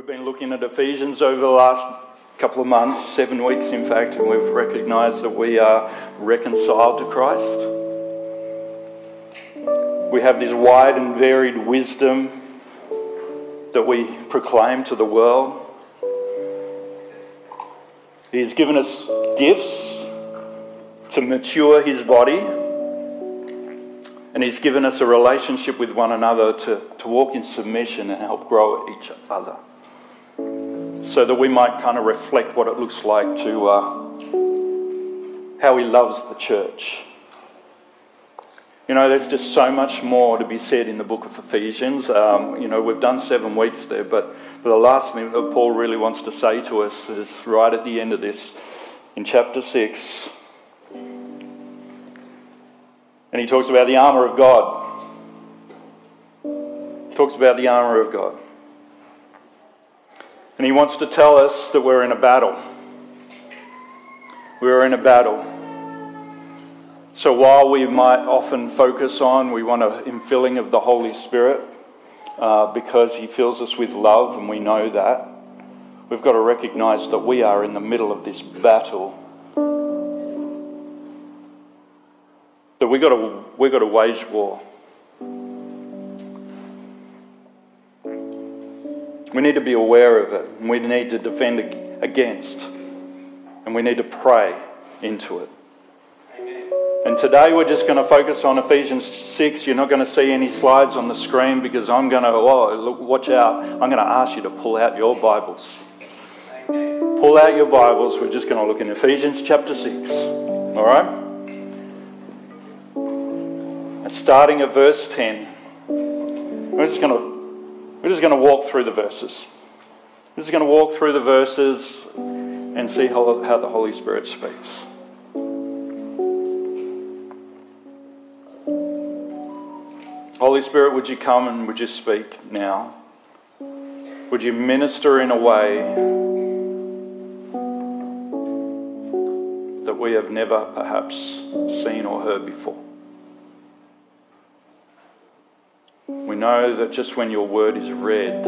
been looking at Ephesians over the last couple of months, 7 weeks in fact, and we've recognised that we are reconciled to Christ. We have this wide and varied wisdom that we proclaim to the world. He's given us gifts to mature his body, and he's given us a relationship with one another to walk in submission and help grow each other, so that we might kind of reflect what it looks like to how he loves the church. You know, there's just so much more to be said in the book of Ephesians. We've done 7 weeks there, but the last thing that Paul really wants to say to us is right at the end of this, in chapter 6. And he talks about the armour of God. He talks about the armour of God. And he wants to tell us that we're in a battle. We're in a battle. So while we might often focus on, we want an infilling of the Holy Spirit because he fills us with love, and we know that, we've got to recognise that we are in the middle of this battle. That we've got to wage war. We need to be aware of it, and we need to defend against, and we need to pray into it. And today we're just going to focus on Ephesians 6. You're not going to see any slides on the screen because I'm going to, watch out. I'm going to ask you to pull out your Bibles. Pull out your Bibles. We're just going to look in Ephesians chapter 6. All right? And starting at verse 10. We're just going to walk through the verses. We're just going to walk through the verses and see how the Holy Spirit speaks. Holy Spirit, would you come and would you speak now? Would you minister in a way that we have never perhaps seen or heard before? We know that just when your word is read,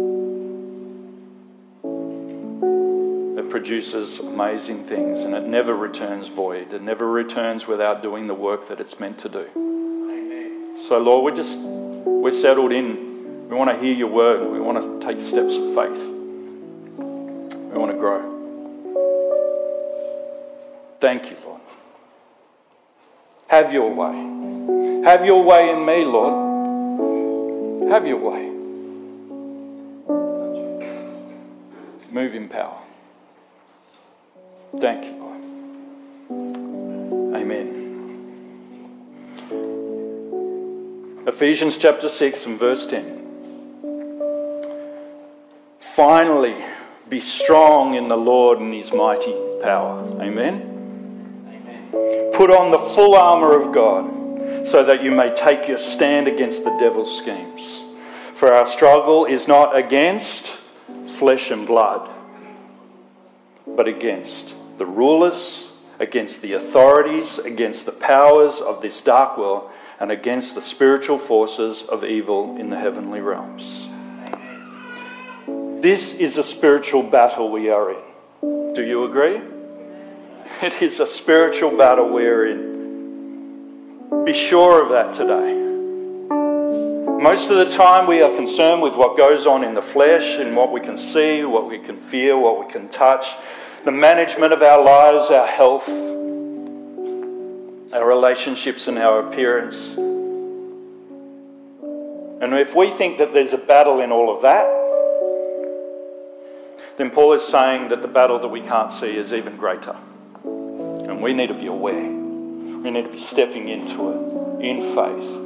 it produces amazing things, and it never returns void. It never returns without doing the work that it's meant to do. So Lord, we're settled in. We want to hear your word. We want to take steps of faith. We want to grow. Thank you, Lord. Have your way. Have your way in me, Lord. Have your way. Move in power. Thank you, Lord. Amen. Ephesians chapter 6 and verse 10. Finally, be strong in the Lord and his mighty power. Amen? Amen. Put on the full armour of God so that you may take your stand against the devil's schemes. For our struggle is not against flesh and blood, but against the rulers, against the authorities, against the powers of this dark world, and against the spiritual forces of evil in the heavenly realms. This is a spiritual battle we are in. Do you agree? It is a spiritual battle we are in. Be sure of that today. Most of the time we are concerned with what goes on in the flesh and what we can see, what we can feel, what we can touch, the management of our lives, our health, our relationships and our appearance. And if we think that there's a battle in all of that, then Paul is saying that the battle that we can't see is even greater. And we need to be aware. We need to be stepping into it in faith.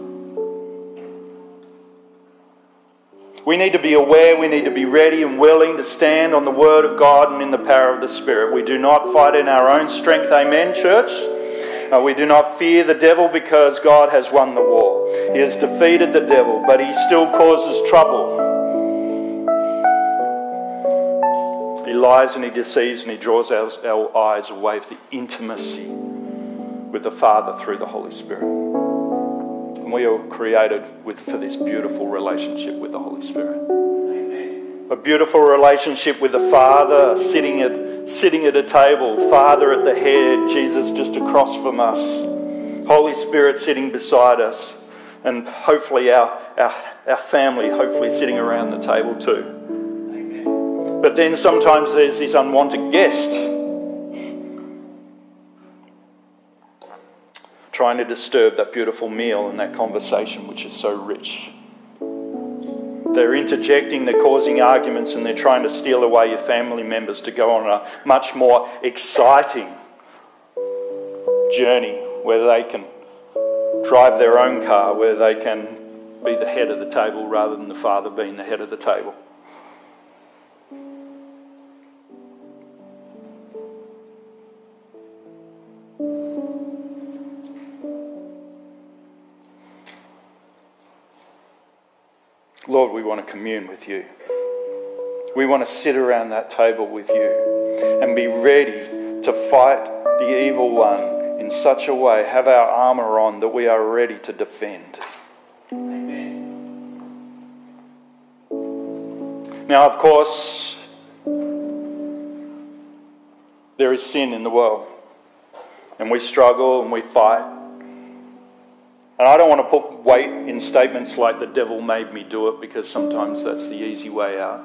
We need to be aware, we need to be ready and willing to stand on the word of God and in the power of the Spirit. We do not fight in our own strength, amen, church? We do not fear the devil because God has won the war. He has defeated the devil, but he still causes trouble. He lies and he deceives and he draws our eyes away from the intimacy with the Father through the Holy Spirit. And we are created for this beautiful relationship with the Holy Spirit. Amen. A beautiful relationship with the Father, sitting at a table, Father at the head, Jesus just across from us, Holy Spirit sitting beside us, and hopefully our family hopefully sitting around the table too. Amen. But then sometimes there's this unwanted guest trying to disturb that beautiful meal and that conversation which is so rich. They're interjecting, they're causing arguments, and they're trying to steal away your family members to go on a much more exciting journey where they can drive their own car, where they can be the head of the table rather than the Father being the head of the table. Lord, we want to commune with you. We want to sit around that table with you and be ready to fight the evil one in such a way, have our armour on that we are ready to defend. Amen. Now, of course, there is sin in the world, and we struggle and we fight. And I don't want to put weight in statements like the devil made me do it, because sometimes that's the easy way out.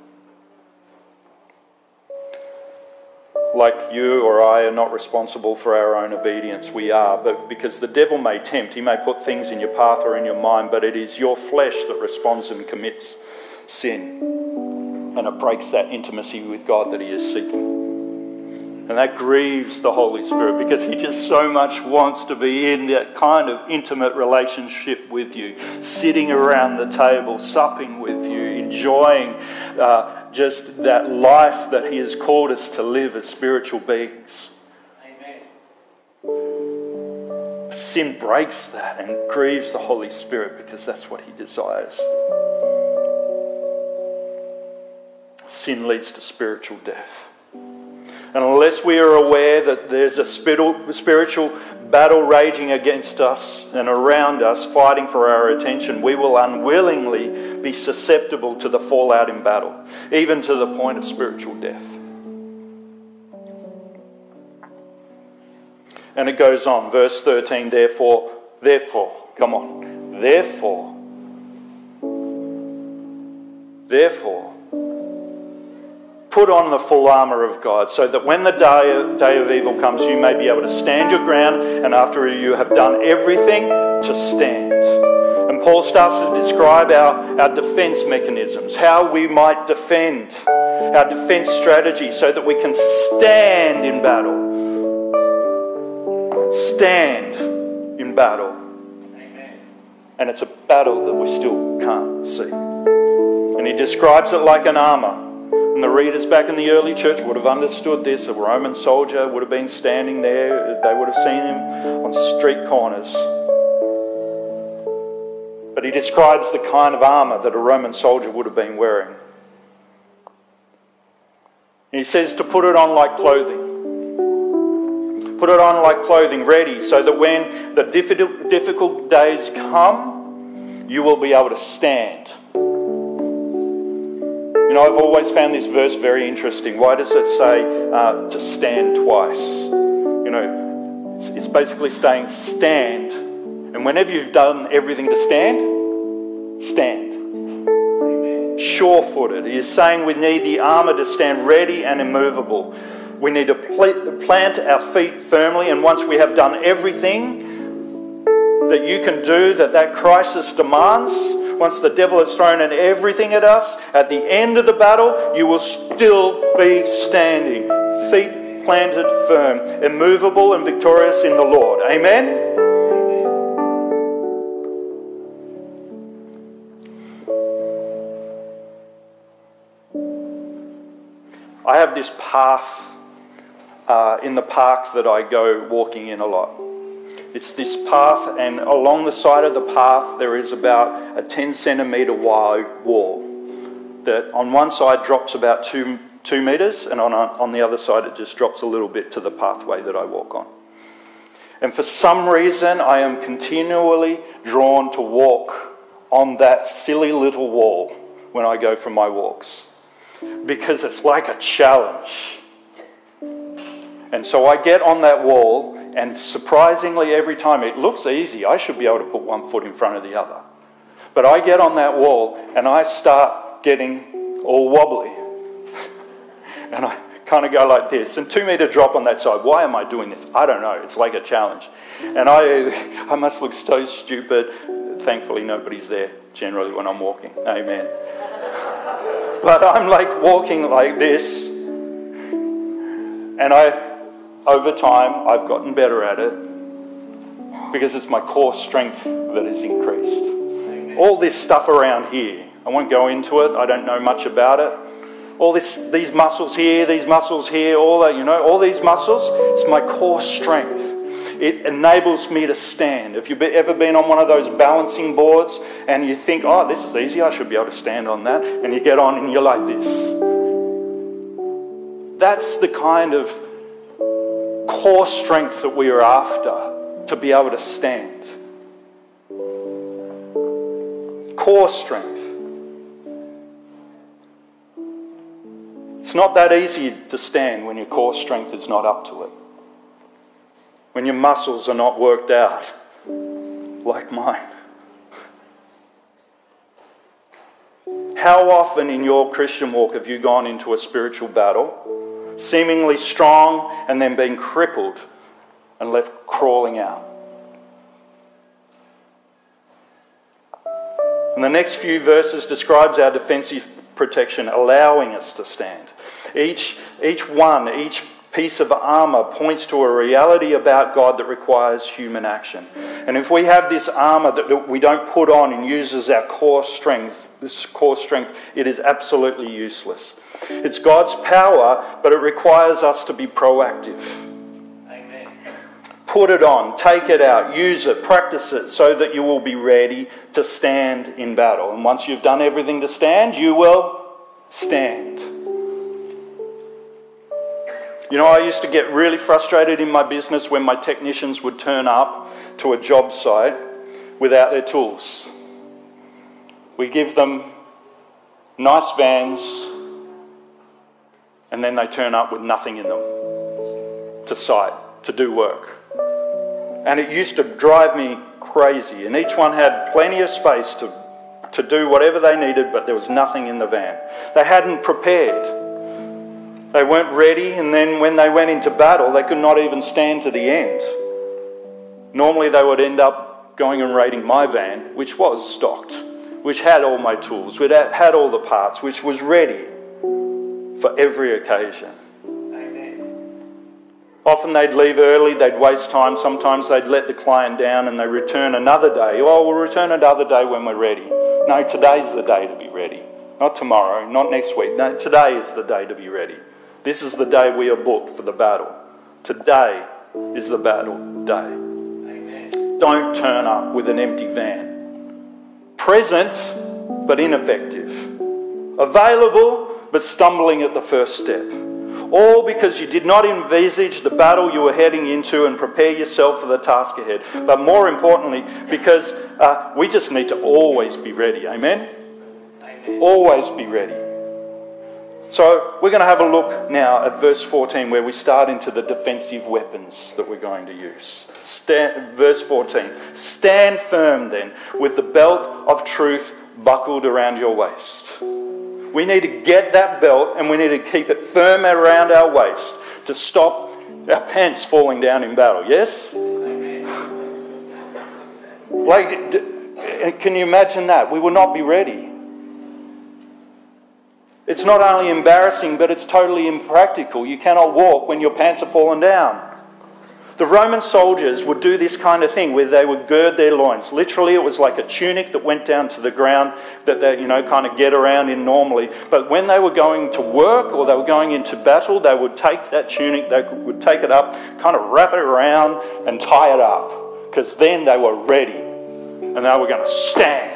Like you or I are not responsible for our own obedience, we are. But because the devil may tempt, he may put things in your path or in your mind, but it is your flesh that responds and commits sin. And it breaks that intimacy with God that he is seeking. And that grieves the Holy Spirit, because he just so much wants to be in that kind of intimate relationship with you, sitting around the table, supping with you, enjoying just that life that he has called us to live as spiritual beings. Amen. Sin breaks that and grieves the Holy Spirit, because that's what he desires. Sin leads to spiritual death. And unless we are aware that there's a spiritual battle raging against us and around us, fighting for our attention, we will unwillingly be susceptible to the fallout in battle, even to the point of spiritual death. And it goes on, verse 13, therefore, come on, therefore, put on the full armour of God, so that when the day of evil comes, you may be able to stand your ground, and after you have done everything, to stand. And Paul starts to describe our defence mechanisms, how we might defend, our defence strategy, so that we can stand in battle. Stand in battle. Amen. And it's a battle that we still can't see. And he describes it like an armour. And the readers back in the early church would have understood this. A Roman soldier would have been standing there. They would have seen him on street corners. But he describes the kind of armour that a Roman soldier would have been wearing. And he says to put it on like clothing. Put it on like clothing, ready, so that when the difficult days come, you will be able to stand. You know, I've always found this verse very interesting. Why does it say to stand twice? You know, it's basically saying stand. And whenever you've done everything to stand, stand. Sure-footed. He is saying we need the armour to stand ready and immovable. We need to plant our feet firmly, and once we have done everything that you can do, that crisis demands, once the devil has thrown in everything at us, at the end of the battle, you will still be standing, feet planted firm, immovable and victorious in the Lord. Amen? I have this path in the park that I go walking in a lot. It's this path, and along the side of the path there is about a 10 centimetre wide wall that on one side drops about 2 metres, and on the other side it just drops a little bit to the pathway that I walk on. And for some reason I am continually drawn to walk on that silly little wall when I go for my walks. because it's like a challenge. And so I get on that wall, and surprisingly every time, it looks easy. I should be able to put one foot in front of the other. But I get on that wall and I start getting all wobbly. And I kind of go like this. And 2 meter drop on that side. Why am I doing this? I don't know. It's like a challenge. And I must look so stupid. Thankfully nobody's there generally when I'm walking. Amen. But I'm like walking like this. And over time, I've gotten better at it because it's my core strength that is increased. Amen. All this stuff around here, I won't go into it. I don't know much about it. All these muscles here, all that, all these muscles, it's my core strength. It enables me to stand. If you've ever been on one of those balancing boards and you think, oh, this is easy, I should be able to stand on that, and you get on and you're like this. That's the kind of core strength that we are after, to be able to stand. Core strength. It's not that easy to stand when your core strength is not up to it. When your muscles are not worked out like mine. How often in your Christian walk have you gone into a spiritual battle, seemingly strong, and then been crippled and left crawling out? And the next few verses describes our defensive protection, allowing us to stand. Each piece of armour points to a reality about God that requires human action. And if we have this armour that we don't put on and uses our core strength, it is absolutely useless. It's God's power, but it requires us to be proactive. Amen. Put it on, take it out, use it, practice it so that you will be ready to stand in battle. And once you've done everything to stand, you will stand. I used to get really frustrated in my business when my technicians would turn up to a job site without their tools. We give them nice vans, and then they turn up with nothing in them to site, to do work. And it used to drive me crazy. And each one had plenty of space to do whatever they needed, but there was nothing in the van. They hadn't prepared. They weren't ready, and then when they went into battle, they could not even stand to the end. Normally they would end up going and raiding my van, which was stocked, which had all my tools, which had all the parts, which was ready for every occasion. Often they'd leave early, they'd waste time. Sometimes they'd let the client down and they return another day. Oh, we'll return another day when we're ready. No, today's the day to be ready. Not tomorrow, not next week. No, today is the day to be ready. This is the day we are booked for the battle. Today is the battle day. Amen. Don't turn up with an empty van. Present, but ineffective. Available, but stumbling at the first step. All because you did not envisage the battle you were heading into and prepare yourself for the task ahead. But more importantly, because we just need to always be ready. Amen? Amen. Always be ready. So we're going to have a look now at verse 14 where we start into the defensive weapons that we're going to use. Verse 14. Stand firm then with the belt of truth buckled around your waist. We need to get that belt and we need to keep it firm around our waist to stop our pants falling down in battle. Yes? Like, can you imagine that? We will not be ready. It's not only embarrassing, but it's totally impractical. You cannot walk when your pants are falling down. The Roman soldiers would do this kind of thing where they would gird their loins. Literally, it was like a tunic that went down to the ground that they, kind of get around in normally. But when they were going to work or they were going into battle, they would take that tunic, they would take it up, kind of wrap it around and tie it up. Because then they were ready and they were going to stand.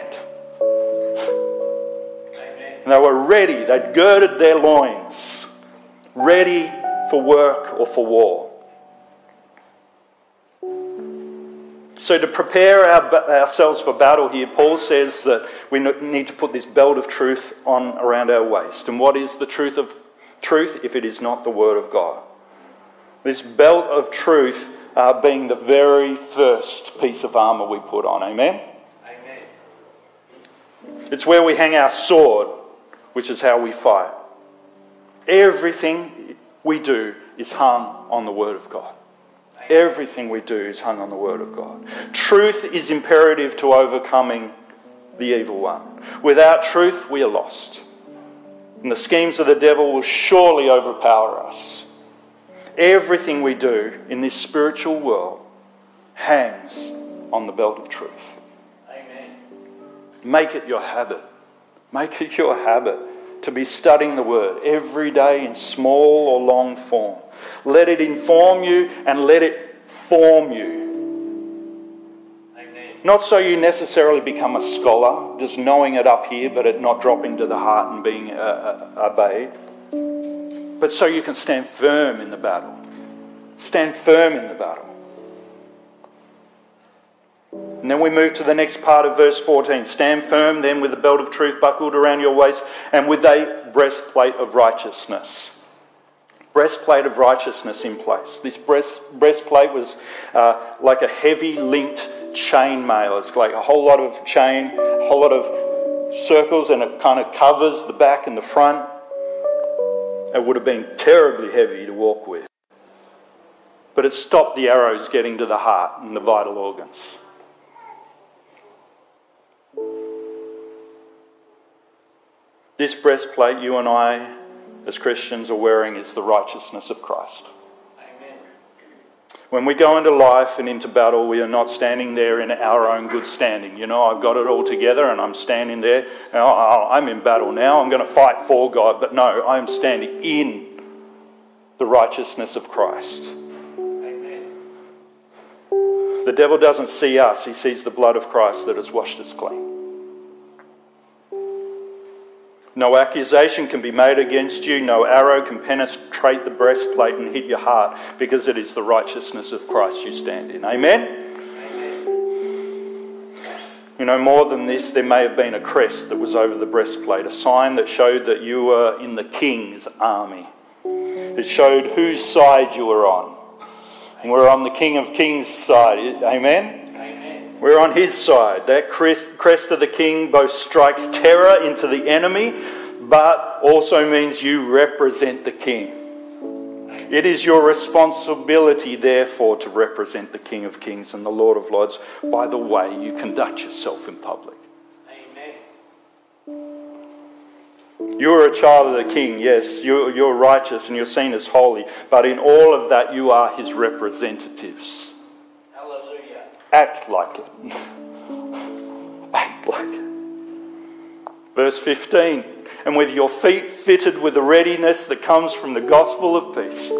And they were ready. They'd girded their loins, ready for work or for war. So to prepare ourselves for battle here, Paul says that we need to put this belt of truth on around our waist. And what is the truth if it is not the Word of God? This belt of truth being the very first piece of armour we put on. Amen? Amen. It's where we hang our sword, which is how we fight. Everything we do is hung on the Word of God. Everything we do is hung on the Word of God. Truth is imperative to overcoming the evil one. Without truth, we are lost. And the schemes of the devil will surely overpower us. Everything we do in this spiritual world hangs on the belt of truth. Amen. Make it your habit. Make it your habit to be studying the Word every day in small or long form. Let it inform you and let it form you. Amen. Not so you necessarily become a scholar, just knowing it up here, but it not dropping to the heart and being obeyed. But so you can stand firm in the battle. Stand firm in the battle. And then we move to the next part of verse 14. Stand firm then with the belt of truth buckled around your waist and with a breastplate of righteousness. Breastplate of righteousness in place. This breastplate was like a heavy linked chain mail. It's like a whole lot of chain, a whole lot of circles, and it kind of covers the back and the front. It would have been terribly heavy to walk with. But it stopped the arrows getting to the heart and the vital organs. This breastplate you and I as Christians are wearing is the righteousness of Christ. Amen. When we go into life and into battle, we are not standing there in our own good standing. You know, I've got it all together and I'm standing there. I'm in battle now. I'm going to fight for God. But no, I'm standing in the righteousness of Christ. Amen. The devil doesn't see us. He sees the blood of Christ that has washed us clean. No accusation can be made against you. No arrow can penetrate the breastplate and hit your heart, because it is the righteousness of Christ you stand in. Amen? You know, more than this, there may have been a crest that was over the breastplate, a sign that showed that you were in the king's army. It showed whose side you were on. And we're on the King of Kings' side. Amen? We're on his side. That crest of the king both strikes terror into the enemy, but also means you represent the king. It is your responsibility, therefore, to represent the King of Kings and the Lord of Lords by the way you conduct yourself in public. Amen. You are a child of the King, yes, you're righteous and you're seen as holy, but in all of that you are his representatives. Act like it. Act like it. Verse 15. And with your feet fitted with the readiness that comes from the gospel of peace.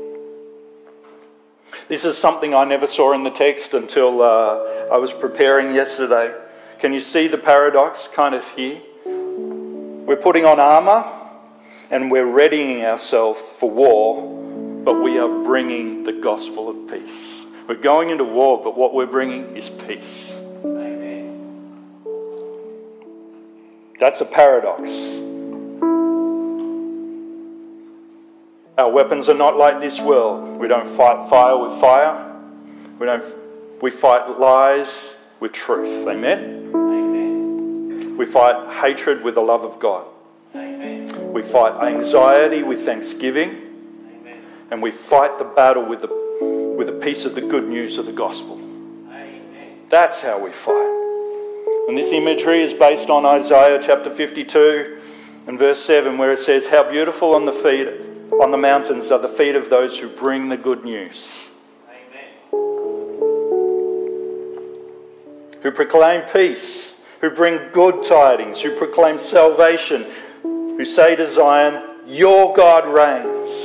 This is something I never saw in the text until I was preparing yesterday. Can you see the paradox kind of here? We're putting on armour and we're readying ourselves for war, but we are bringing the gospel of peace. We're going into war, but what we're bringing is peace. Amen. That's a paradox. Our weapons are not like this world. We don't fight fire with fire. We fight lies with truth. Amen? Amen. We fight hatred with the love of God. Amen. We fight anxiety with thanksgiving. Amen. And we fight the battle with a piece of the good news of the gospel. Amen. That's how we fight. And this imagery is based on Isaiah chapter 52 and verse 7, where it says, how beautiful on the mountains are the feet of those who bring the good news. Amen. Who proclaim peace, who bring good tidings, who proclaim salvation, who say to Zion, your God reigns.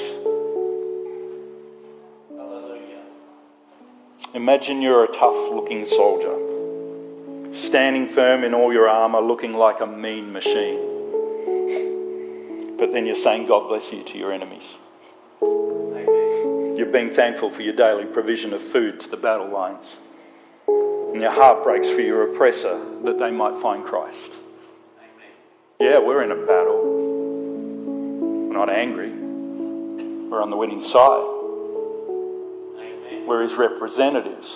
Imagine you're a tough-looking soldier, standing firm in all your armour, looking like a mean machine. But then you're saying, God bless you to your enemies. Amen. You're being thankful for your daily provision of food to the battle lines. And your heart breaks for your oppressor that they might find Christ. Yeah, we're in a battle. We're not angry. We're on the winning side. We're his representatives.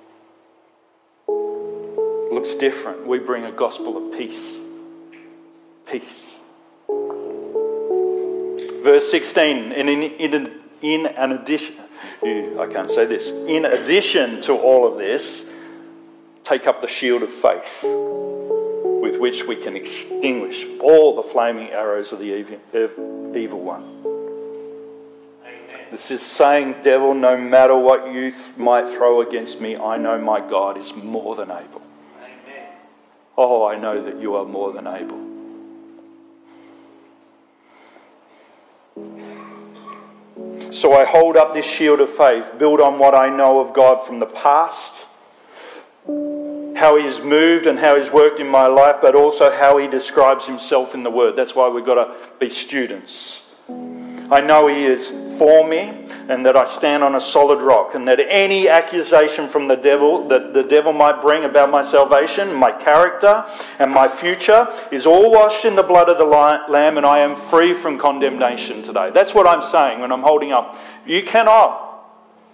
Looks different. We bring a gospel of peace. Peace. Verse 16, and in addition to all of this, take up the shield of faith, with which we can extinguish all the flaming arrows of the evil one. Amen. This is saying, devil, no matter what you might throw against me, I know my God is more than able. Amen. Oh, I know that you are more than able. So I hold up this shield of faith, build on what I know of God from the past, how he has moved and how he's worked in my life, but also how he describes himself in the Word. That's why we've got to be students. I know he is for me and that I stand on a solid rock, and that any accusation from the devil that the devil might bring about my salvation, my character and my future is all washed in the blood of the Lamb, and I am free from condemnation today. That's what I'm saying when I'm holding up. You cannot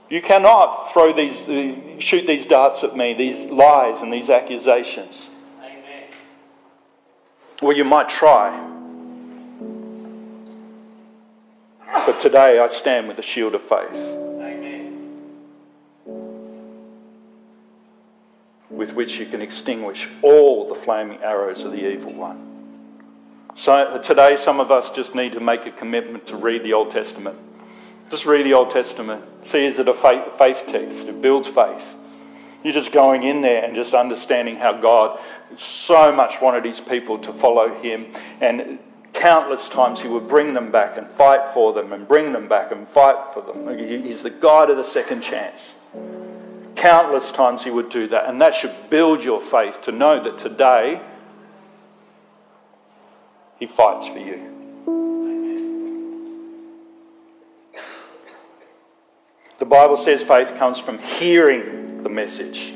shoot these darts at me, these lies and these accusations. Amen. Well, you might try. But today I stand with a shield of faith. Amen. With which you can extinguish all the flaming arrows of the evil one. So today some of us just need to make a commitment to read the Old Testament. Just read the Old Testament. See, is it a faith text? It builds faith. You're just going in there and just understanding how God so much wanted his people to follow him, and countless times he would bring them back and fight for them and bring them back and fight for them. He's the God of the second chance. Countless times he would do that, and that should build your faith to know that today he fights for you. The Bible says faith comes from hearing the message.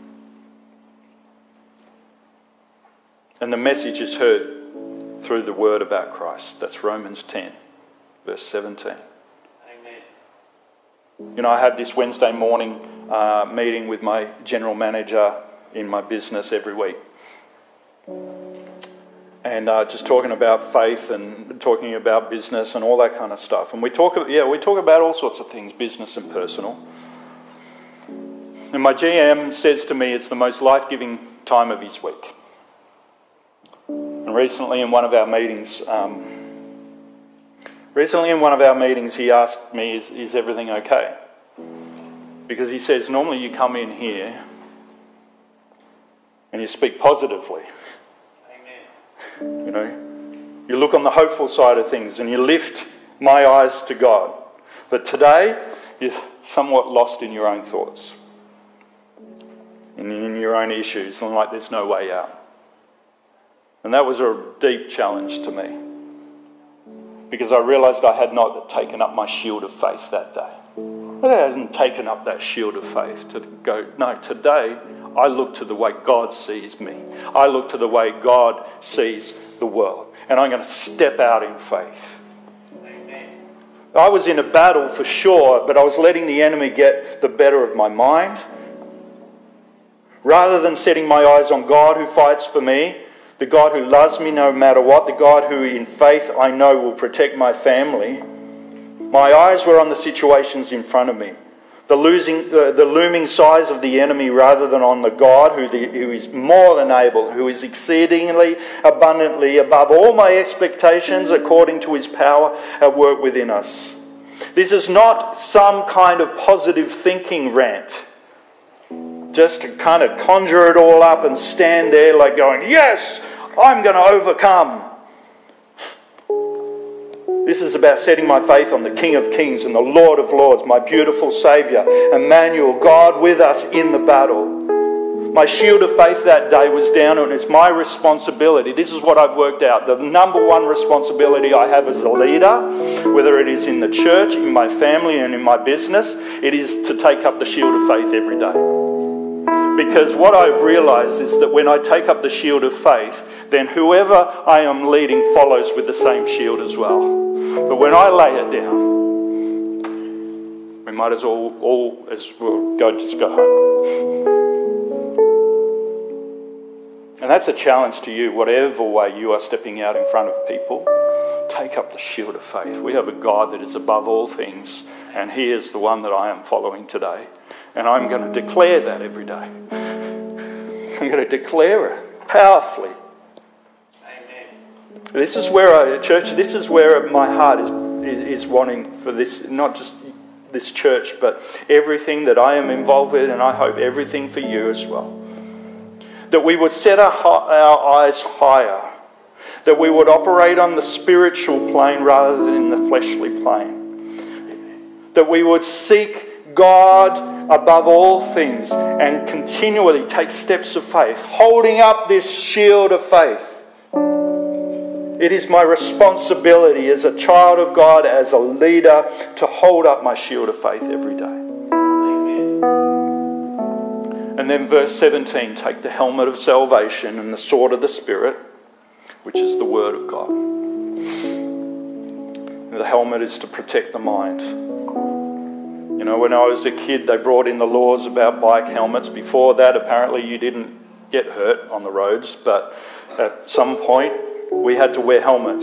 And the message is heard through the word about Christ. That's Romans 10, verse 17. Amen. You know, I have this Wednesday morning meeting with my general manager in my business every week. And just talking about faith and talking about business and all that kind of stuff. And we talk about all sorts of things, business and personal. And my GM says to me it's the most life-giving time of his week. And recently in one of our meetings, he asked me, is everything okay? Because he says, normally you come in here and you speak positively. You know, you look on the hopeful side of things and you lift my eyes to God. But today, you're somewhat lost in your own thoughts and in your own issues, and like there's no way out. And that was a deep challenge to me, because I realised I had not taken up my shield of faith that day. I hadn't taken up that shield of faith to go, no, today I look to the way God sees me. I look to the way God sees the world. And I'm going to step out in faith. Amen. I was in a battle for sure, but I was letting the enemy get the better of my mind. Rather than setting my eyes on God who fights for me, the God who loves me no matter what, the God who in faith I know will protect my family, my eyes were on the situations in front of me. The looming size of the enemy, rather than on the God who is more than able, who is exceedingly abundantly above all my expectations according to his power at work within us. This is not some kind of positive thinking rant, just to kind of conjure it all up and stand there like going, yes, I'm going to overcome. This is about setting my faith on the King of Kings and the Lord of Lords, my beautiful Saviour, Emmanuel, God with us in the battle. My shield of faith that day was down, and it's my responsibility. This is what I've worked out. The number one responsibility I have as a leader, whether it is in the church, in my family and in my business, it is to take up the shield of faith every day. Because what I've realised is that when I take up the shield of faith, then whoever I am leading follows with the same shield as well. But when I lay it down, we might as well just go home. And that's a challenge to you, whatever way you are stepping out in front of people. Take up the shield of faith. We have a God that is above all things, and He is the one that I am following today. And I'm going to declare that every day. I'm going to declare it powerfully. Amen. This is where this is where my heart is wanting for this, not just this church, but everything that I am involved in, and I hope everything for you as well. That we would set our eyes higher. That we would operate on the spiritual plane rather than the fleshly plane. That we would seek God above all things and continually take steps of faith, holding up this shield of faith. It is my responsibility as a child of God, as a leader, to hold up my shield of faith every day. Amen. And then verse 17, take the helmet of salvation and the sword of the Spirit, which is the Word of God. The helmet is to protect the mind. You know, when I was a kid, they brought in the laws about bike helmets. Before that, apparently you didn't get hurt on the roads, but at some point, we had to wear helmets.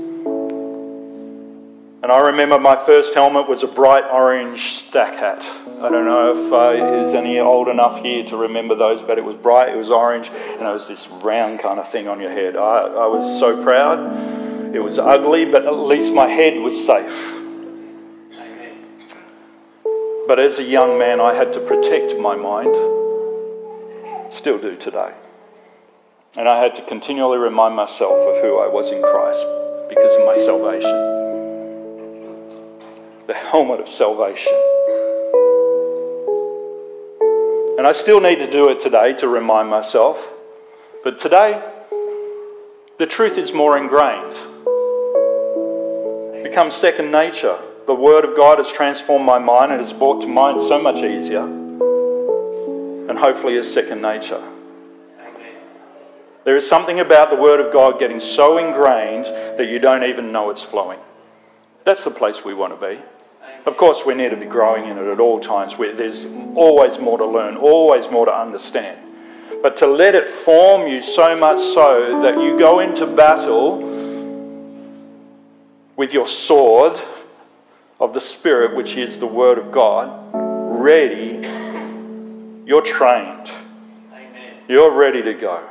And I remember my first helmet was a bright orange stack hat. I don't know if is any old enough here to remember those, but it was bright, it was orange, and it was this round kind of thing on your head. I was so proud. It was ugly, but at least my head was safe. Amen. But as a young man, I had to protect my mind. Still do today. And I had to continually remind myself of who I was in Christ because of my salvation. The helmet of salvation. And I still need to do it today to remind myself. But today, the truth is more ingrained. It becomes second nature. The Word of God has transformed my mind and has brought to mind so much easier. And hopefully is second nature. There is something about the Word of God getting so ingrained that you don't even know it's flowing. That's the place we want to be. Of course, we need to be growing in it at all times. There's always more to learn, always more to understand. But to let it form you so much so that you go into battle with your sword of the Spirit, which is the Word of God, ready, you're trained. Amen. You're ready to go.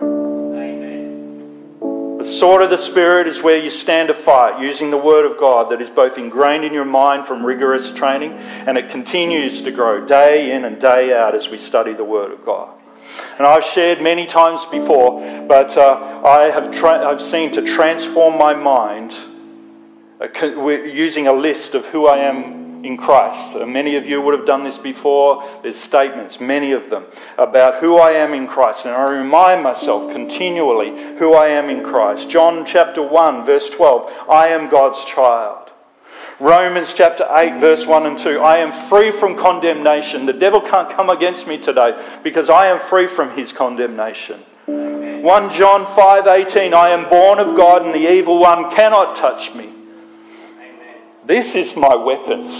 The sword of the Spirit is where you stand to fight using the Word of God that is both ingrained in your mind from rigorous training, and it continues to grow day in and day out as we study the Word of God. And I've shared many times before, but I've seen to transform my mind using a list of who I am in Christ. Many of you would have done this before. There's statements, many of them, about who I am in Christ. And I remind myself continually who I am in Christ. John chapter 1, verse 12, I am God's child. Romans chapter 8, verse 1 and 2, I am free from condemnation. The devil can't come against me today because I am free from his condemnation. 1 John 5:18, I am born of God and the evil one cannot touch me. This is my weapons.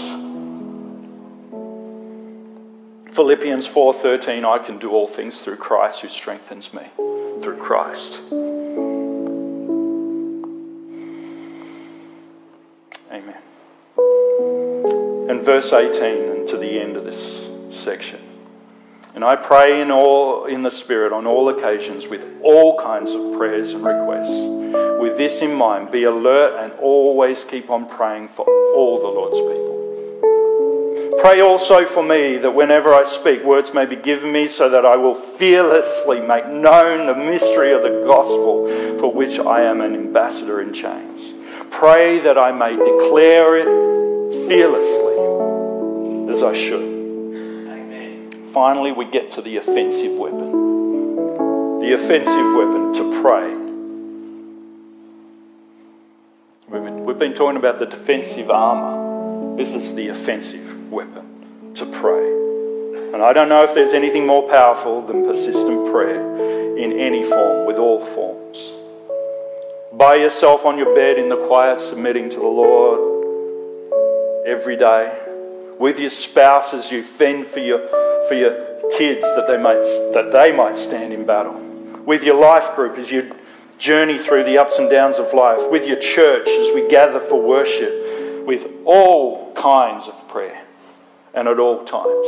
Philippians 4:13, I can do all things through Christ who strengthens me. Through Christ. Amen. And verse 18, and to the end of this section. And I pray in the Spirit on all occasions with all kinds of prayers and requests. With this in mind, be alert and always keep on praying for all the Lord's people. Pray also for me that whenever I speak, words may be given me so that I will fearlessly make known the mystery of the gospel for which I am an ambassador in chains. Pray that I may declare it fearlessly as I should. Finally, we get to the offensive weapon. The offensive weapon, to pray. We've been talking about the defensive armour. This is the offensive weapon, to pray. And I don't know if there's anything more powerful than persistent prayer in any form, with all forms. By yourself on your bed in the quiet, submitting to the Lord every day. With your spouse as you fend for your kids that they might stand in battle. With your life group as you journey through the ups and downs of life. With your church as we gather for worship. With all kinds of prayer and at all times.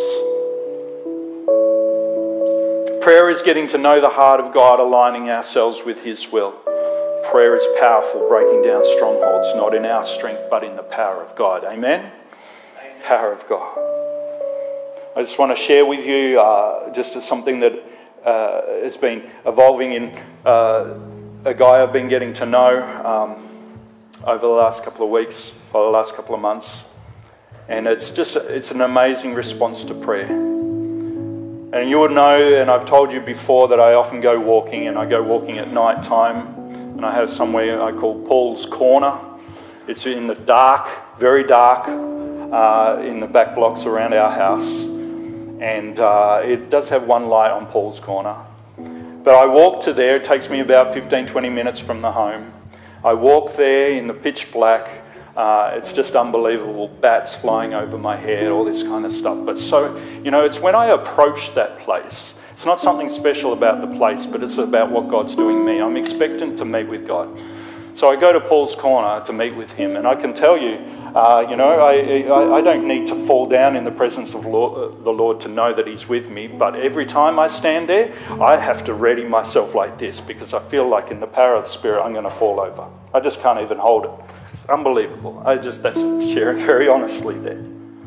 Prayer is getting to know the heart of God, aligning ourselves with His will. Prayer is powerful, breaking down strongholds, not in our strength, but in the power of God. Amen? Amen. Power of God. I just want to share with you just something that has been evolving in a guy I've been getting to know over the last couple of weeks, or the last couple of months. And it's an amazing response to prayer. And you would know, and I've told you before, that I often go walking, and I go walking at night time. And I have somewhere I call Paul's Corner. It's in the dark, very dark, in the back blocks around our house. And it does have one light on Paul's Corner. But I walk to there. It takes me about 15-20 minutes from the home. I walk there in the pitch black. It's just unbelievable. Bats flying over my head, all this kind of stuff. But so, it's when I approach that place. It's not something special about the place, but it's about what God's doing in me. I'm expectant to meet with God. So I go to Paul's Corner to meet with Him. And I can tell you, I don't need to fall down in the presence of the Lord to know that He's with me. But every time I stand there, I have to ready myself like this, because I feel like in the power of the Spirit, I'm going to fall over. I just can't even hold it. It's unbelievable. That's sharing very honestly there.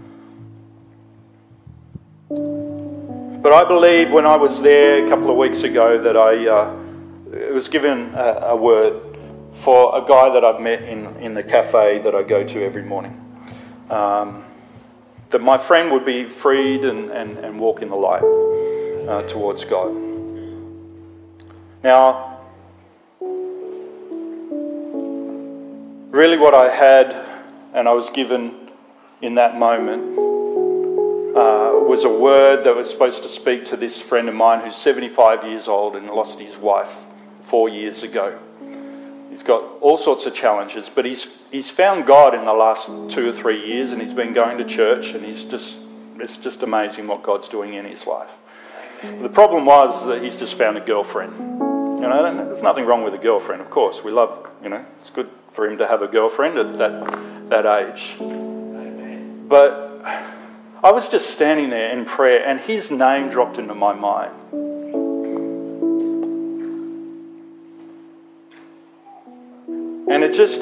But I believe when I was there a couple of weeks ago that I was given a word for a guy that I've met in the cafe that I go to every morning. That my friend would be freed and walk in the light towards God. Now, really what I had and I was given in that moment was a word that was supposed to speak to this friend of mine who's 75 years old and lost his wife 4 years ago. He's got all sorts of challenges, but he's found God in the last 2 or 3 years, and he's been going to church, and it's just amazing what God's doing in his life. The problem was that he's just found a girlfriend. There's nothing wrong with a girlfriend, of course. We love, it's good for him to have a girlfriend at that age. But I was just standing there in prayer, and his name dropped into my mind. And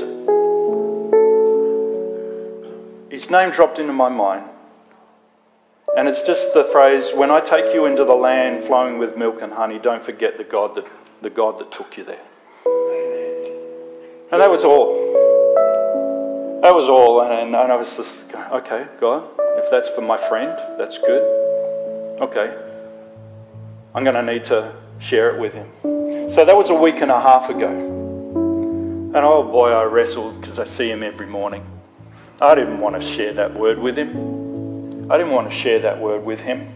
his name dropped into my mind. And it's just the phrase, when I take you into the land flowing with milk and honey, don't forget the God that took you there. And that was all. That was all. And I was just going, okay, God, if that's for my friend, that's good. Okay. I'm going to need to share it with him. So that was a week and a half ago. And oh boy, I wrestled because I see him every morning. I didn't want to share that word with him. I didn't want to share that word with him.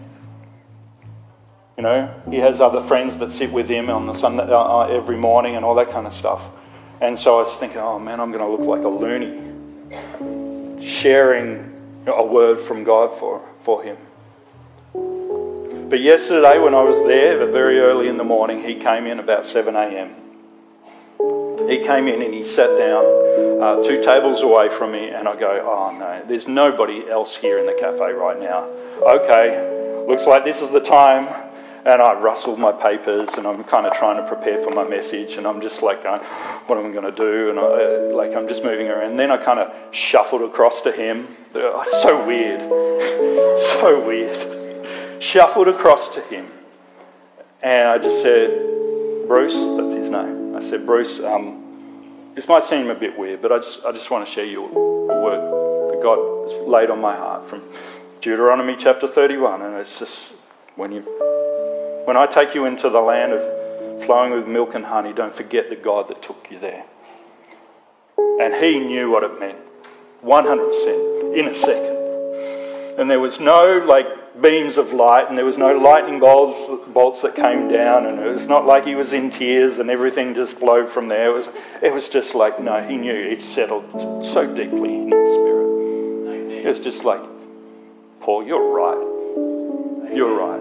He has other friends that sit with him on the Sunday every morning and all that kind of stuff. And so I was thinking, oh man, I'm going to look like a loony sharing a word from God for him. But yesterday when I was there, very early in the morning, he came in about 7 a.m. He came in and he sat down 2 tables away from me, and I go, oh no, there's nobody else here in the cafe right now. Okay, looks like this is the time. And I rustled my papers, and I'm kind of trying to prepare for my message, and I'm just like going, what am I going to do? And I'm just moving around. And then I kind of shuffled across to him. So weird. So weird. Shuffled across to him. And I just said, Bruce, that's his name. I said, Bruce, this might seem a bit weird, but I just want to share you a word that God has laid on my heart from Deuteronomy chapter 31. And it's just, when I take you into the land of flowing with milk and honey, don't forget the God that took you there. And he knew what it meant, 100%, in a second. And there was no beams of light, and there was no lightning bolts that came down, and it was not like he was in tears and everything just flowed from there. It was just like, no, he knew. It settled so deeply in his spirit. It was just like, Paul, you're right. You're right.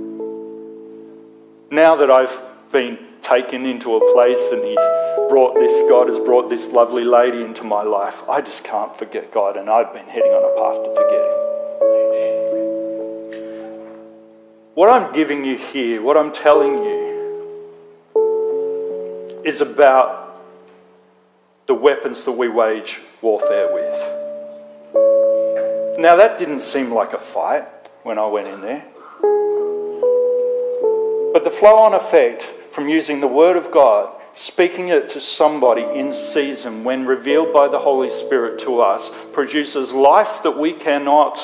Now that I've been taken into a place and God has brought this lovely lady into my life, I just can't forget God, and I've been heading on a path to forget Him. What I'm giving you here, what I'm telling you, is about the weapons that we wage warfare with. Now that didn't seem like a fight when I went in there. But the flow-on effect from using the Word of God, speaking it to somebody in season when revealed by the Holy Spirit to us, produces life that we cannot.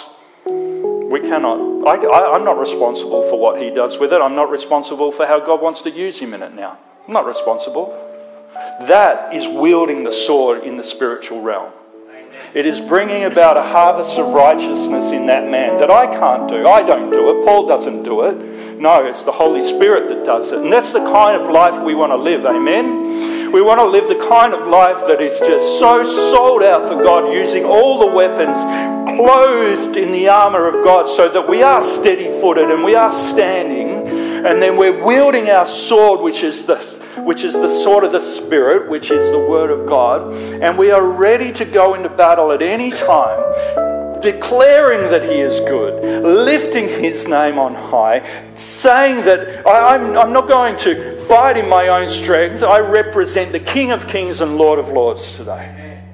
I'm not responsible for what he does with it. I'm not responsible for how God wants to use him in it now. I'm not responsible. That is wielding the sword in the spiritual realm. It is bringing about a harvest of righteousness in that man that I can't do. I don't do it. Paul doesn't do it. No, it's the Holy Spirit that does it. And that's the kind of life we want to live. Amen? We want to live the kind of life that is just so sold out for God, using all the weapons, clothed in the armour of God, so that we are steady-footed and we are standing, and then we're wielding our sword, which is the sword of the Spirit, which is the Word of God, and we are ready to go into battle at any time, declaring that He is good, lifting His name on high, saying that I'm not going to fight in my own strength. I represent the King of Kings and Lord of Lords today.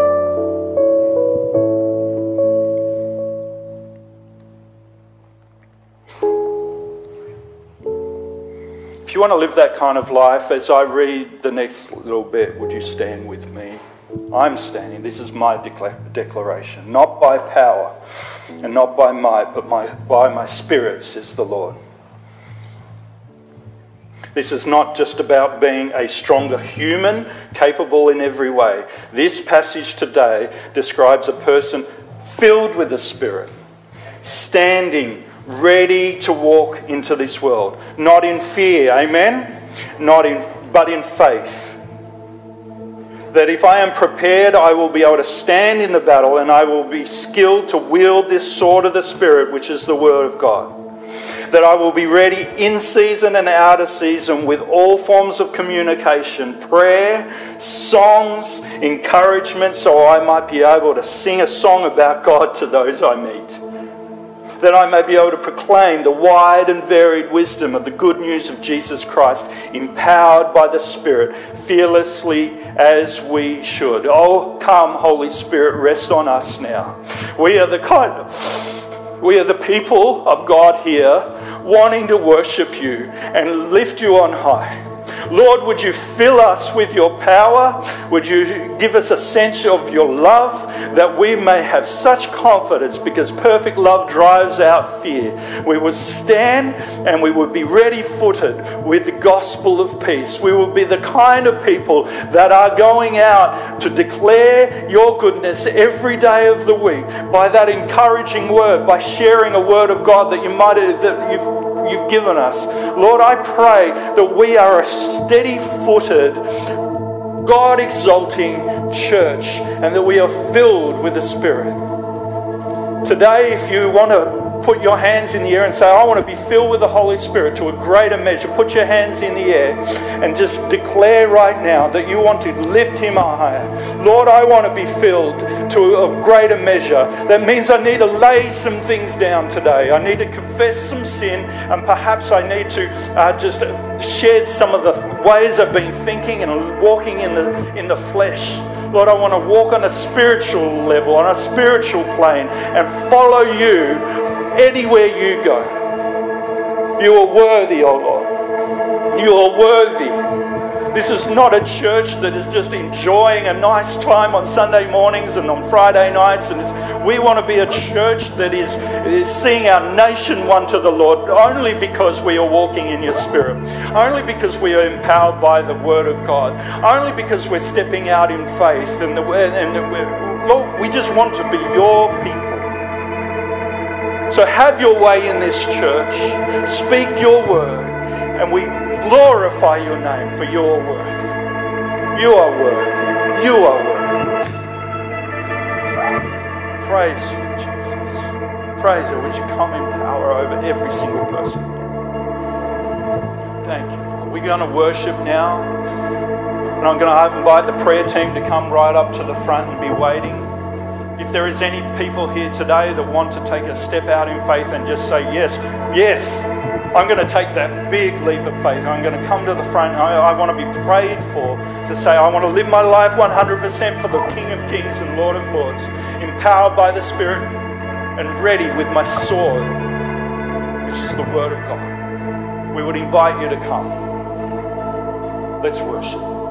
If you want to live that kind of life, as I read the next little bit, would you stand with me? I'm standing. This is my declaration. Not by power and not by might, but by my Spirit, says the Lord. This is not just about being a stronger human, capable in every way. This passage today describes a person filled with the Spirit, standing ready to walk into this world, not in fear, amen? But in faith. That if I am prepared, I will be able to stand in the battle, and I will be skilled to wield this sword of the Spirit, which is the Word of God. That I will be ready in season and out of season with all forms of communication, prayer, songs, encouragement, so I might be able to sing a song about God to those I meet. That I may be able to proclaim the wide and varied wisdom of the good news of Jesus Christ, empowered by the Spirit, fearlessly as we should. Oh, come, Holy Spirit, rest on us now. We are the people of God here, wanting to worship you and lift you on high. Lord, would you fill us with your power? Would you give us a sense of your love, that we may have such confidence, because perfect love drives out fear. We would stand and we would be ready-footed with the gospel of peace. We will be the kind of people that are going out to declare your goodness every day of the week by that encouraging word, by sharing a word of God that you've given us. Lord, I pray that we are a steady-footed, God-exalting church, and that we are filled with the Spirit. Today, if you want to put your hands in the air and say, I want to be filled with the Holy Spirit to a greater measure, put your hands in the air and just declare right now that you want to lift Him higher. Lord, I want to be filled to a greater measure. That means I need to lay some things down today. I need to confess some sin, and perhaps I need to just shed some of the ways I've been thinking and walking in the flesh. Lord, I want to walk on a spiritual level, on a spiritual plane, and follow you anywhere you go. You are worthy, oh Lord. You are worthy. This is not a church that is just enjoying a nice time on Sunday mornings and on Friday nights. We want to be a church that is seeing our nation won to the Lord, only because we are walking in your Spirit, only because we are empowered by the Word of God, only because we're stepping out in faith. Lord, we just want to be your people. So have your way in this church. Speak your word. And we glorify your name, for you are worthy. You are worthy. You are worthy. Praise you, Jesus. Praise you. Would you come in power over every single person? Thank you, Lord. We're going to worship now. And I'm going to invite the prayer team to come right up to the front and be waiting. If there is any people here today that want to take a step out in faith and just say, yes, I'm going to take that big leap of faith. I'm going to come to the front. I want to be prayed for to say, I want to live my life 100% for the King of Kings and Lord of Lords, empowered by the Spirit and ready with my sword, which is the Word of God. We would invite you to come. Let's worship.